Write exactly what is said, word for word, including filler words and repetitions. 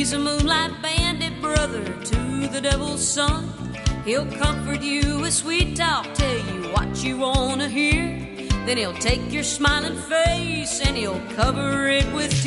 He's a moonlight bandit brother to the devil's son. He'll comfort you with sweet talk, tell you what you want to hear. Then he'll take your smiling face and he'll cover it with